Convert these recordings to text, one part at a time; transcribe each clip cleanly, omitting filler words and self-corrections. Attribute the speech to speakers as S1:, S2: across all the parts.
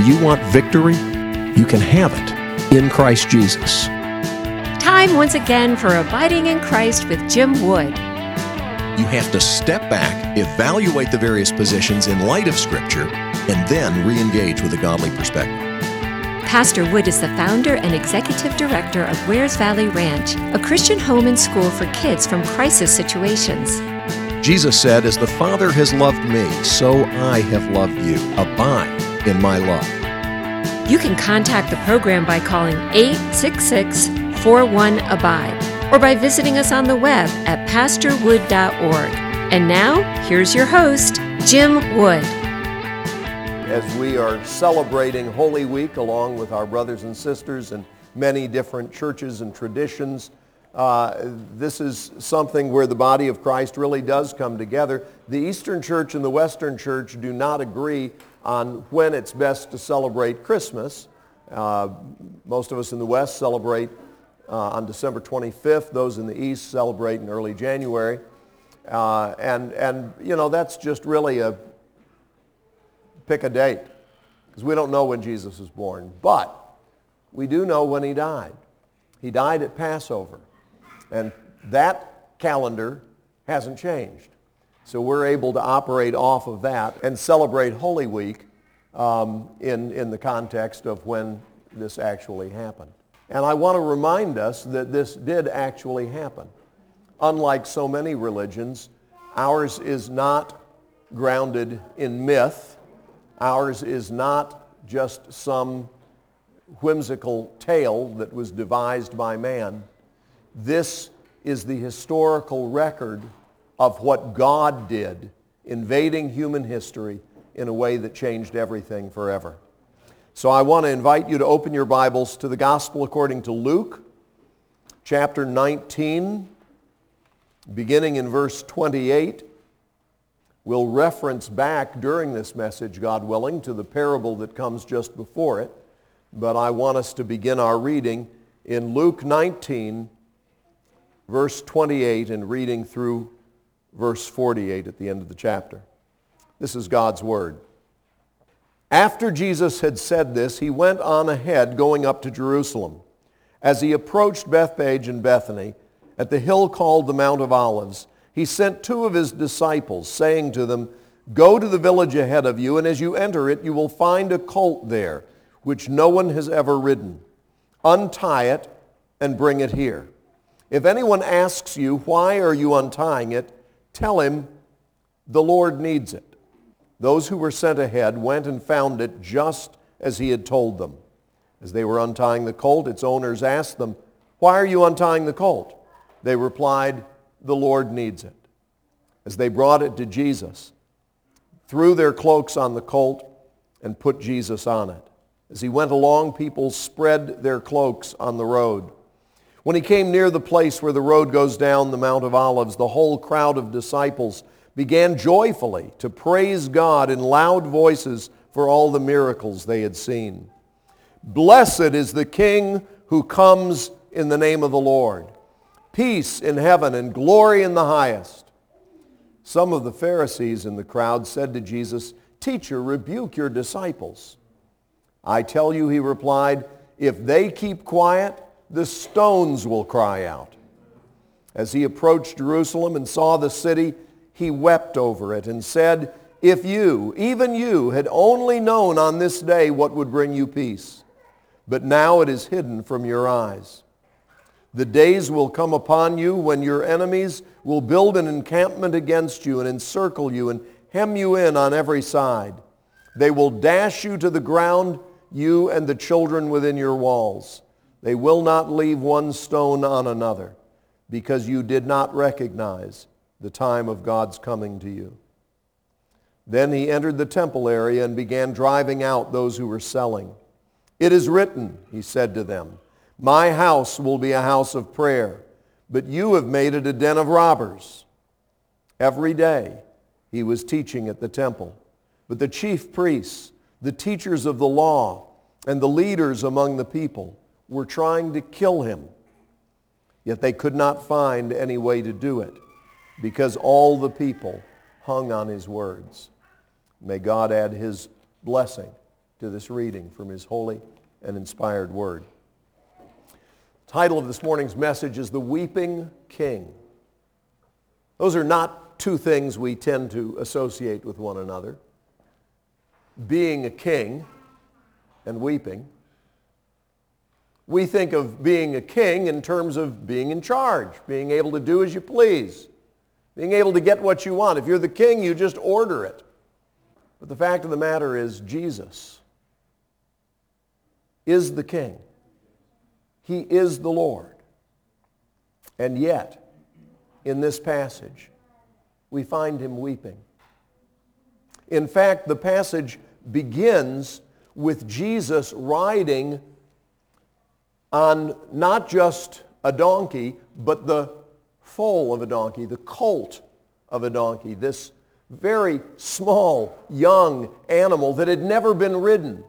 S1: Do you want victory? You can have it in Christ Jesus.
S2: Time once again for Abiding in Christ with Jim Wood.
S1: You have to step back, evaluate the various positions in light of Scripture, and then re-engage with a godly perspective.
S2: Pastor Wood is the founder and executive director of Wares Valley Ranch, a Christian home and school for kids from crisis situations.
S1: Jesus said, "As the Father has loved me, so I have loved you. Abide in my love."
S2: You can contact the program by calling 866-41-ABIDE or by visiting us on the web at pastorwood.org. And now, here's your host, Jim Wood.
S3: As we are celebrating Holy Week along with our brothers and sisters in many different churches and traditions, this is something where the body of Christ really does come together. The Eastern Church and the Western Church do not agree on when it's best to celebrate Christmas. Most of us in the West celebrate on December 25th. Those in the East celebrate in early January. And you know, that's just really a pick a date, because we don't know when Jesus was born. But we do know when he died. He died at Passover. And that calendar hasn't changed. So we're able to operate off of that and celebrate Holy Week in the context of when this actually happened. And I want to remind us that this did actually happen. Unlike so many religions, ours is not grounded in myth. Ours is not just some whimsical tale that was devised by man. This is the historical record of what God did, invading human history in a way that changed everything forever. So I want to invite you to open your Bibles to the Gospel according to Luke, chapter 19, beginning in verse 28. We'll reference back during this message, God willing, to the parable that comes just before it. But I want us to begin our reading in Luke 19, verse 28, and reading through verse 48 at the end of the chapter. This is God's word. After Jesus had said this, he went on ahead, going up to Jerusalem. As he approached Bethphage and Bethany, at the hill called the Mount of Olives, he sent two of his disciples, saying to them, "Go to the village ahead of you, and as you enter it, you will find a colt there, which no one has ever ridden. Untie it and bring it here. If anyone asks you, 'Why are you untying it?' tell him, 'The Lord needs it.'" Those who were sent ahead went and found it just as he had told them. As they were untying the colt, its owners asked them, "Why are you untying the colt?" They replied, "The Lord needs it." As they brought it to Jesus, threw their cloaks on the colt and put Jesus on it. As he went along, people spread their cloaks on the road. When he came near the place where the road goes down the Mount of Olives, the whole crowd of disciples began joyfully to praise God in loud voices for all the miracles they had seen. "Blessed is the King who comes in the name of the Lord. Peace in heaven and glory in the highest." Some of the Pharisees in the crowd said to Jesus, "Teacher, rebuke your disciples." "I tell you," he replied, "if they keep quiet, the stones will cry out." As he approached Jerusalem and saw the city, he wept over it and said, "If you, even you, had only known on this day what would bring you peace. But now it is hidden from your eyes. The days will come upon you when your enemies will build an encampment against you and encircle you and hem you in on every side. They will dash you to the ground, you and the children within your walls. They will not leave one stone on another, because you did not recognize the time of God's coming to you." Then he entered the temple area and began driving out those who were selling. "It is written," he said to them, "My house will be a house of prayer, but you have made it a den of robbers." Every day he was teaching at the temple, but the chief priests, the teachers of the law, and the leaders among the people were trying to kill him. Yet they could not find any way to do it, because all the people hung on his words. May God add his blessing to this reading from His holy and inspired Word. The title of this morning's message is The Weeping King. Those are not two things we tend to associate with one another. Being a king and weeping. We think of being a king in terms of being in charge, being able to do as you please, being able to get what you want. If you're the king, you just order it. But the fact of the matter is, Jesus is the king. He is the Lord. And yet, in this passage, we find Him weeping. In fact, the passage begins with Jesus riding on not just a donkey, but the foal of a donkey, the colt of a donkey, this very small, young animal that had never been ridden.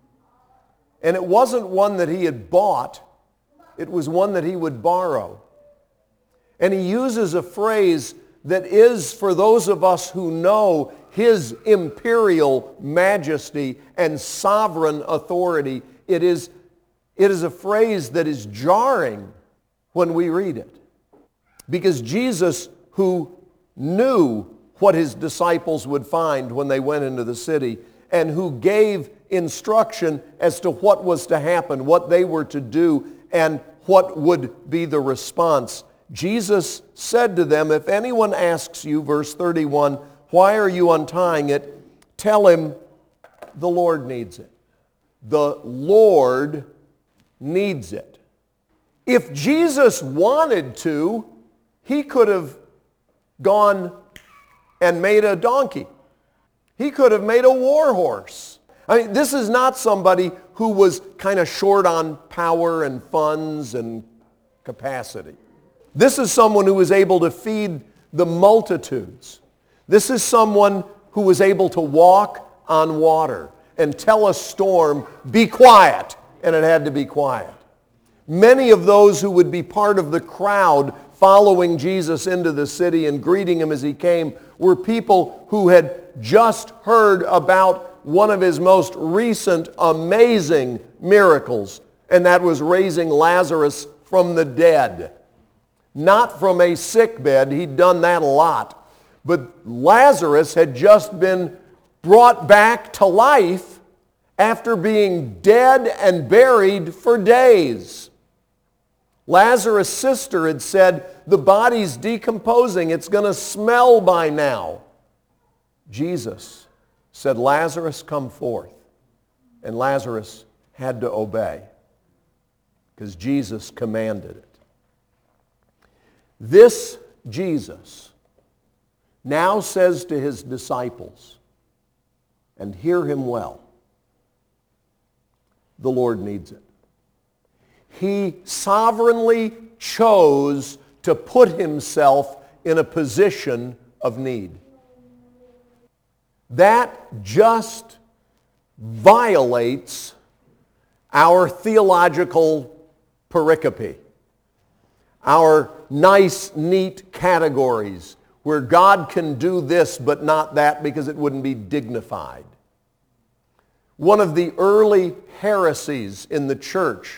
S3: And it wasn't one that He had bought, it was one that He would borrow. And He uses a phrase that is, for those of us who know His imperial majesty and sovereign authority, it is a phrase that is jarring when we read it. Because Jesus, who knew what His disciples would find when they went into the city, and who gave instruction as to what was to happen, what they were to do, and what would be the response, Jesus said to them, if anyone asks you, verse 31, why are you untying it? Tell him the Lord needs it. The Lord needs it. If Jesus wanted to, He could have gone and made a donkey. He could have made a war horse. I mean, this is not somebody who was kind of short on power and funds and capacity. This is someone who was able to feed the multitudes. This is someone who was able to walk on water and tell a storm, be quiet, and it had to be quiet. Many of those who would be part of the crowd following Jesus into the city and greeting Him as He came were people who had just heard about one of His most recent amazing miracles, and that was raising Lazarus from the dead. Not from a sick bed, He'd done that a lot, but Lazarus had just been brought back to life after being dead and buried for days. Lazarus' sister had said, the body's decomposing, it's going to smell by now. Jesus said, Lazarus, come forth. And Lazarus had to obey because Jesus commanded it. This Jesus now says to His disciples, and hear Him well, the Lord needs it. He sovereignly chose to put Himself in a position of need. That just violates our theological pericope, our nice, neat categories where God can do this but not that because it wouldn't be dignified. One of the early heresies in the church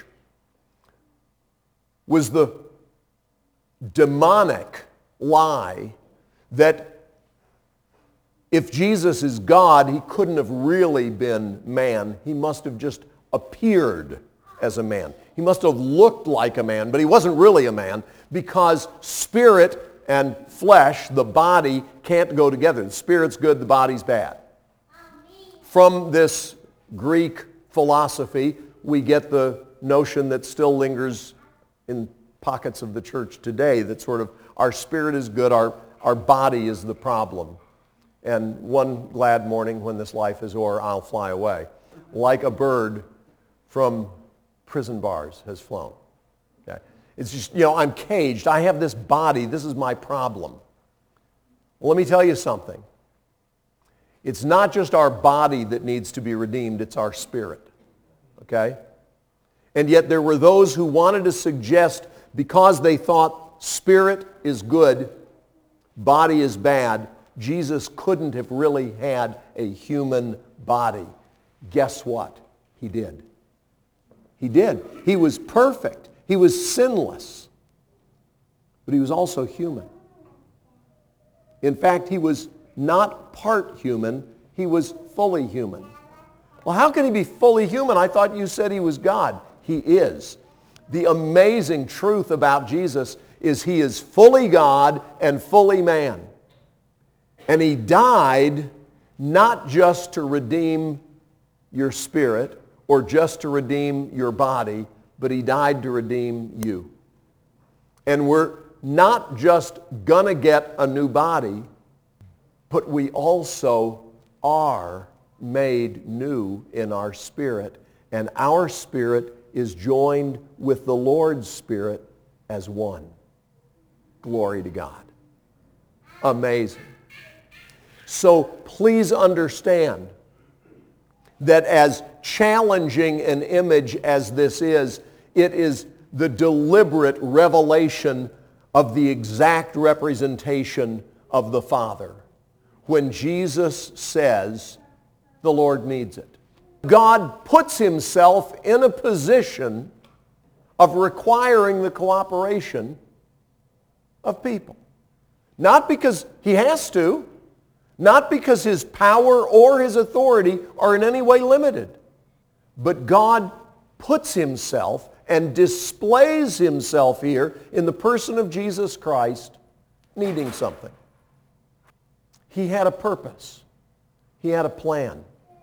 S3: was the demonic lie that if Jesus is God, He couldn't have really been man. He must have just appeared as a man. He must have looked like a man, but He wasn't really a man because spirit and flesh, the body, can't go together. The spirit's good, the body's bad. From this Greek philosophy, we get the notion that still lingers in pockets of the church today, that sort of our spirit is good, our body is the problem. And one glad morning when this life is o'er, I'll fly away. Like a bird from prison bars has flown. Okay? It's just, I'm caged. I have this body. This is my problem. Well, let me tell you something. It's not just our body that needs to be redeemed, it's our spirit. Okay? And yet there were those who wanted to suggest, because they thought spirit is good, body is bad, Jesus couldn't have really had a human body. Guess what? He did. He did. He was perfect. He was sinless. But he was also human. In fact, he was not part human. He was fully human. Well, how can he be fully human? I thought you said he was God. He is. The amazing truth about Jesus is he is fully God and fully man. And he died not just to redeem your spirit or just to redeem your body, but he died to redeem you. And we're not just gonna get a new body, but we also are made new in our spirit. And our spirit is joined with the Lord's Spirit as one. Glory to God. Amazing. So please understand that as challenging an image as this is, it is the deliberate revelation of the exact representation of the Father. When Jesus says, the Lord needs it. God puts himself in a position of requiring the cooperation of people. Not because he has to, not because his power or his authority are in any way limited, but God puts himself and displays himself here in the person of Jesus Christ needing something. He had a purpose. He had a plan.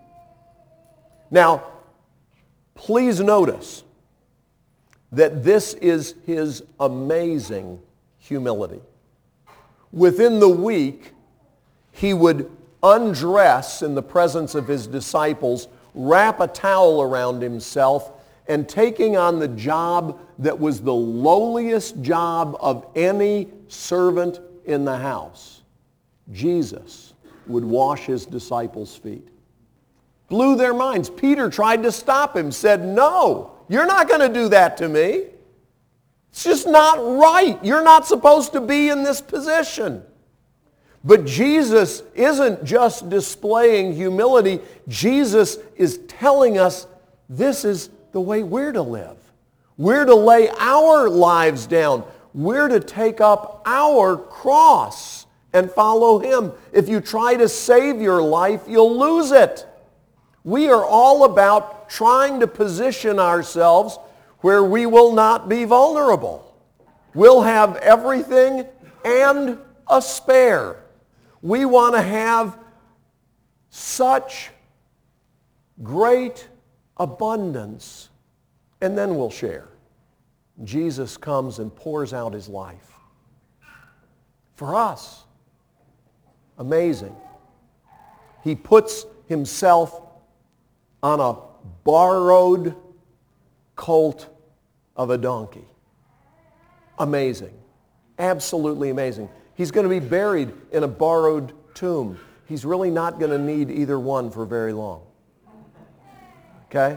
S3: Now, please notice that this is his amazing humility. Within the week, he would undress in the presence of his disciples, wrap a towel around himself, and taking on the job that was the lowliest job of any servant in the house, Jesus would wash his disciples' feet. Blew their minds. Peter tried to stop him, said, "No, you're not going to do that to me. It's just not right. You're not supposed to be in this position." But Jesus isn't just displaying humility. Jesus is telling us this is the way we're to live. We're to lay our lives down. We're to take up our cross and follow him. If you try to save your life, you'll lose it. We are all about trying to position ourselves where we will not be vulnerable. We'll have everything and a spare. We want to have such great abundance, and then we'll share. Jesus comes and pours out his life for us. Amazing. He puts himself on a borrowed colt of a donkey. Amazing. Absolutely amazing. He's going to be buried in a borrowed tomb. He's really not going to need either one for very long. Okay?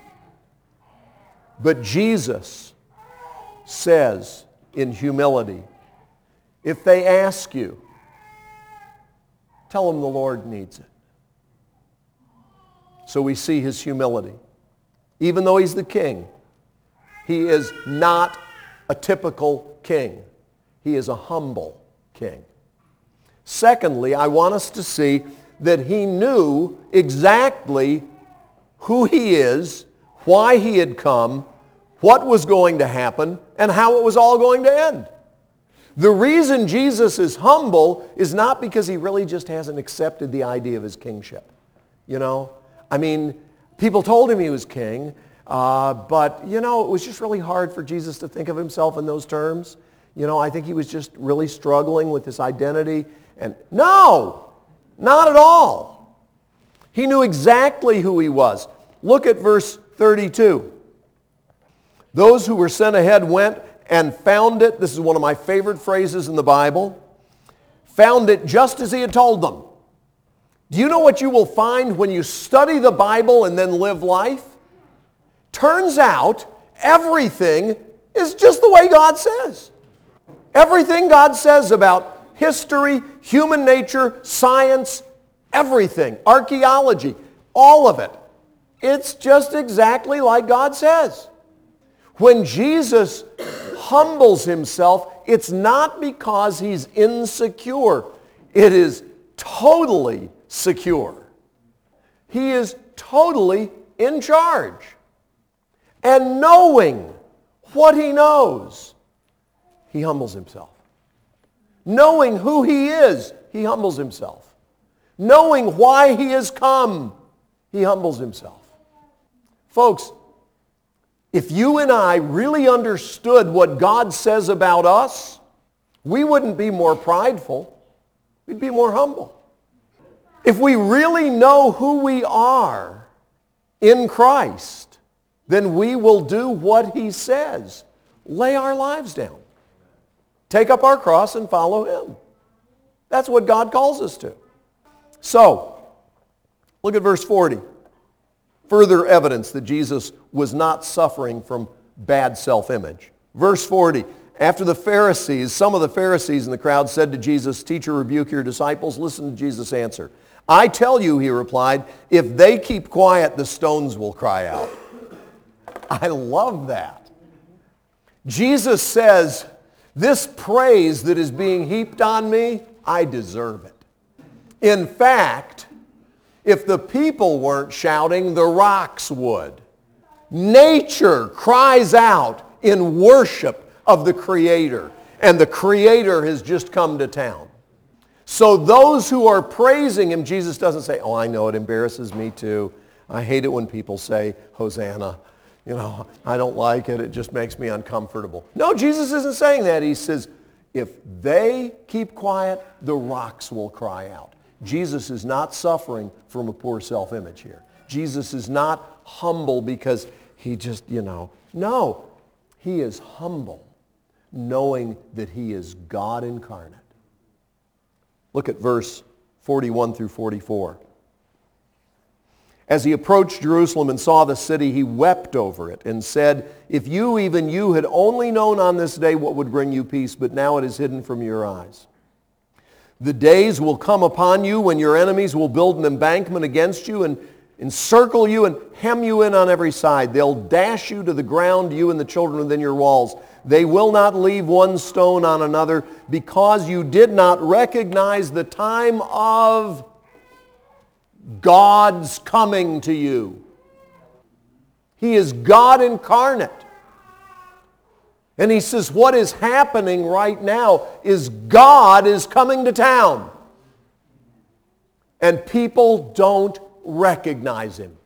S3: But Jesus says in humility, if they ask you, tell them the Lord needs it. So we see his humility. Even though he's the king, he is not a typical king. He is a humble king. Secondly, I want us to see that he knew exactly who he is, why he had come, what was going to happen, and how it was all going to end. The reason Jesus is humble is not because he really just hasn't accepted the idea of his kingship. You know? I mean, people told him he was king, but, you know, it was just really hard for Jesus to think of himself in those terms. You know, I think he was just really struggling with his identity. And no, not at all. He knew exactly who he was. Look at verse 32. Those who were sent ahead went and found it. This is one of my favorite phrases in the Bible. Found it just as he had told them. Do you know what you will find when you study the Bible and then live life? Turns out everything is just the way God says. Everything God says about history, human nature, science, everything, archaeology, all of it It's just exactly like God says. When Jesus humbles himself, it's not because he's insecure. It is totally secure. He is totally in charge. And knowing what he knows, he humbles himself. Knowing who he is, he humbles himself. Knowing why he has come, he humbles himself. Folks, if you and I really understood what God says about us, we wouldn't be more prideful. We'd be more humble. If we really know who we are in Christ, then we will do what he says. Lay our lives down. Take up our cross and follow him. That's what God calls us to. So, look at verse 40. Further evidence that Jesus was not suffering from bad self-image. Verse 40, after the Pharisees, some of the Pharisees in the crowd said to Jesus, "Teacher, rebuke your disciples." Listen to Jesus' answer. "I tell you," he replied, "if they keep quiet, the stones will cry out." I love that. Jesus says, this praise that is being heaped on me, I deserve it. In fact, if the people weren't shouting, the rocks would. Nature cries out in worship of the Creator, and the Creator has just come to town. So those who are praising him, Jesus doesn't say, "Oh, I know, it embarrasses me too. I hate it when people say, Hosanna. I don't like it. It just makes me uncomfortable." No, Jesus isn't saying that. He says, if they keep quiet, the rocks will cry out. Jesus is not suffering from a poor self-image here. Jesus is not humble because he just, No, he is humble, knowing that he is God incarnate. Look at verse 41 through 44. As he approached Jerusalem and saw the city, he wept over it and said, "If you, even you, had only known on this day what would bring you peace, but now it is hidden from your eyes. The days will come upon you when your enemies will build an embankment against you and encircle you and hem you in on every side. They'll dash you to the ground, you and the children within your walls. They will not leave one stone on another because you did not recognize the time of God's coming to you." He is God incarnate. And he says what is happening right now is God is coming to town. And people don't recognize him.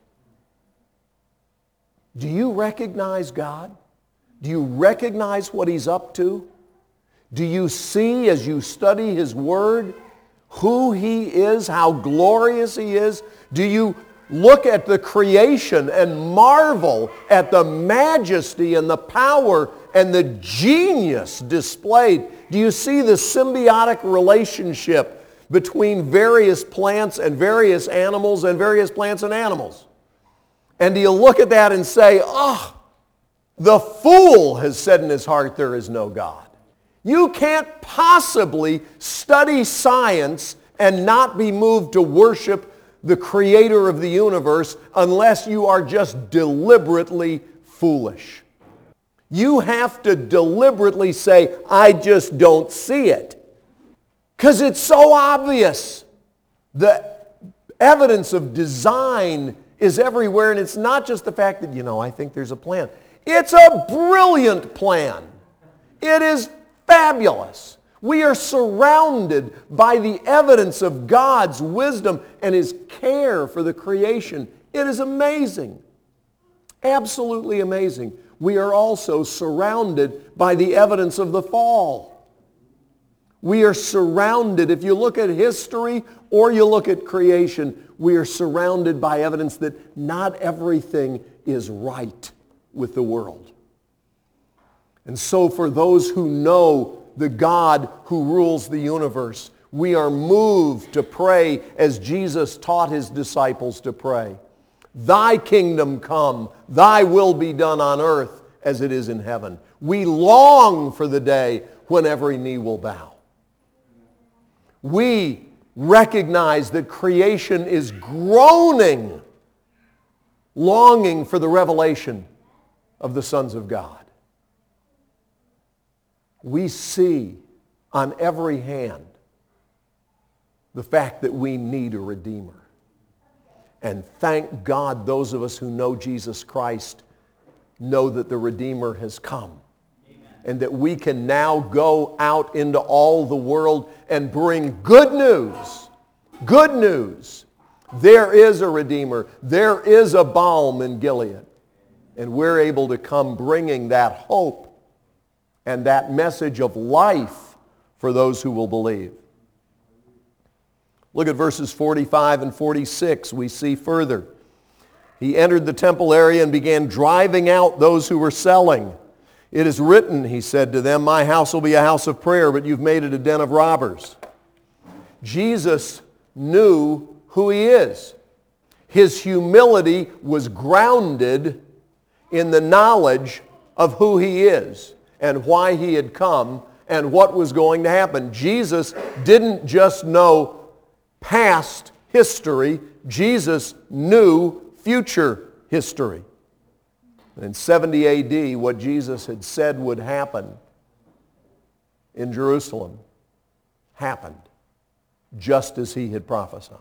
S3: Do you recognize God? Do you recognize what he's up to? Do you see as you study his word who he is, how glorious he is? Do you look at the creation and marvel at the majesty and the power and the genius displayed? Do you see the symbiotic relationship between various plants and various animals and various plants and animals? And do you look at that and say, "Oh, the fool has said in his heart there is no God"? You can't possibly study science and not be moved to worship the creator of the universe unless you are just deliberately foolish. You have to deliberately say, "I just don't see it." Because it's so obvious. The evidence of design is everywhere, and it's not just the fact that, I think there's a plan. It's a brilliant plan. It is fabulous. We are surrounded by the evidence of God's wisdom and his care for the creation. It is amazing. Absolutely amazing. We are also surrounded by the evidence of the fall. We are surrounded, if you look at history or you look at creation, we are surrounded by evidence that not everything is right with the world. And so for those who know the God who rules the universe, we are moved to pray as Jesus taught his disciples to pray. "Thy kingdom come, thy will be done on earth as it is in heaven." We long for the day when every knee will bow. We recognize that creation is groaning longing for the revelation of the sons of God. We see on every hand the fact that we need a Redeemer. And thank God those of us who know Jesus Christ know that the Redeemer has come. Amen. And that we can now go out into all the world and bring good news. Good news. There is a Redeemer. There is a balm in Gilead. And we're able to come bringing that hope and that message of life for those who will believe. Look at verses 45 and 46. We see further. He entered the temple area and began driving out those who were selling. It is written, he said to them, my house will be a house of prayer, but you've made it a den of robbers. Jesus knew who he is. His humility was grounded in the knowledge of who he is and why he had come and what was going to happen. Jesus didn't just know past history. Jesus knew future history. In 70 A.D., what Jesus had said would happen in Jerusalem happened just as he had prophesied.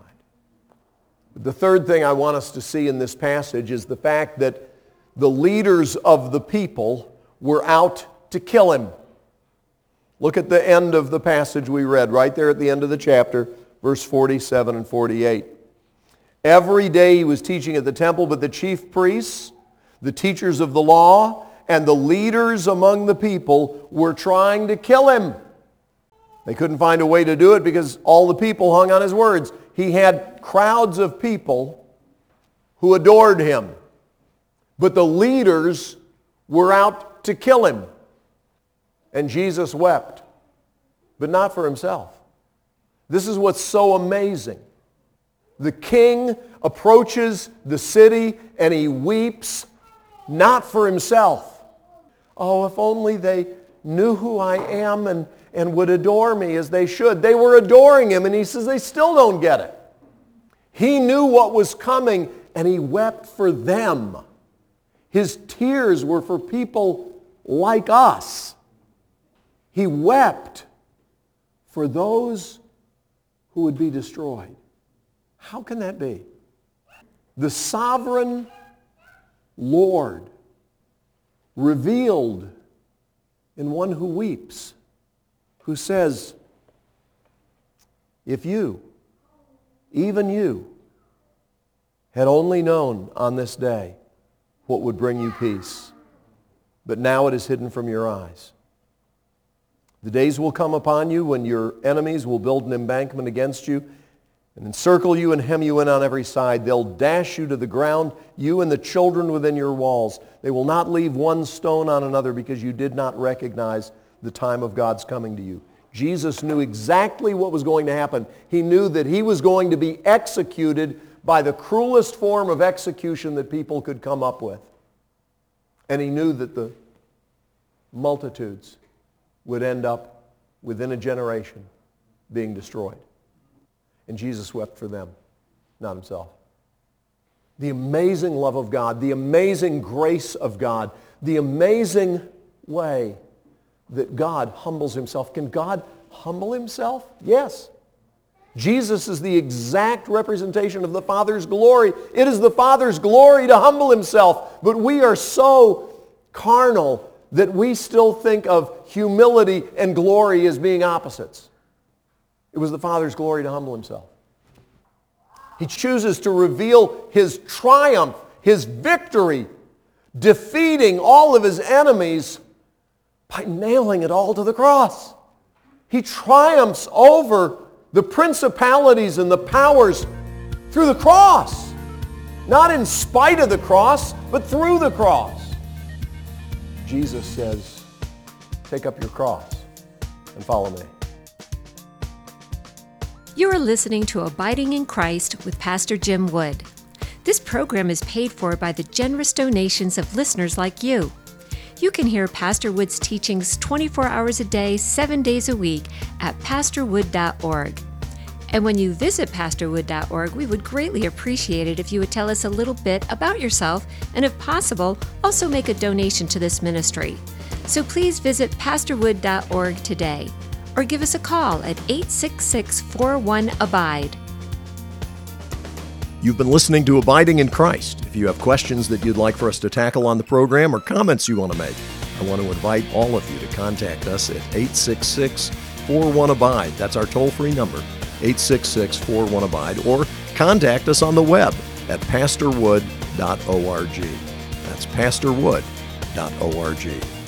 S3: The third thing I want us to see in this passage is the fact that the leaders of the people were out to kill him. Look at the end of the passage we read, right there at the end of the chapter, verse 47 and 48. Every day he was teaching at the temple, but the chief priests, the teachers of the law, and the leaders among the people were trying to kill him. They couldn't find a way to do it because all the people hung on his words. He had crowds of people who adored him. But the leaders were out to kill him. And Jesus wept, but not for himself. This is what's so amazing. The king approaches the city and he weeps, not for himself. Oh, if only they knew who I am and would adore me as they should. They were adoring him, and he says they still don't get it. He knew what was coming, and he wept for them. His tears were for people like us. He wept for those who would be destroyed. How can that be? The sovereign Lord revealed in one who weeps, who says, if you, even you, had only known on this day what would bring you peace, but now it is hidden from your eyes. The days will come upon you when your enemies will build an embankment against you and encircle you and hem you in on every side. They'll dash you to the ground, you and the children within your walls. They will not leave one stone on another because you did not recognize the time of God's coming to you. Jesus knew exactly what was going to happen. He knew that he was going to be executed by the cruelest form of execution that people could come up with. And he knew that the multitudes would end up within a generation being destroyed. And Jesus wept for them, not himself. The amazing love of God, the amazing grace of God, the amazing way that God humbles himself. Can God humble himself? Yes. Jesus is the exact representation of the Father's glory. It is the Father's glory to humble himself. But we are so carnal that we still think of humility and glory as being opposites. It was the Father's glory to humble himself. He chooses to reveal his triumph, his victory, defeating all of his enemies by nailing it all to the cross. He triumphs over the principalities and the powers through the cross. Not in spite of the cross, but through the cross. Jesus says, take up your cross and follow me.
S2: You are listening to Abiding in Christ with Pastor Jim Wood. This program is paid for by the generous donations of listeners like you. You can hear Pastor Wood's teachings 24 hours a day, 7 days a week at pastorwood.org. And when you visit pastorwood.org, we would greatly appreciate it if you would tell us a little bit about yourself and, if possible, also make a donation to this ministry. So please visit pastorwood.org today or give us a call at 866-41-ABIDE.
S1: You've been listening to Abiding in Christ. If you have questions that you'd like for us to tackle on the program or comments you want to make, I want to invite all of you to contact us at 866-41-ABIDE. That's our toll-free number, 866-41-ABIDE, or contact us on the web at pastorwood.org. That's pastorwood.org.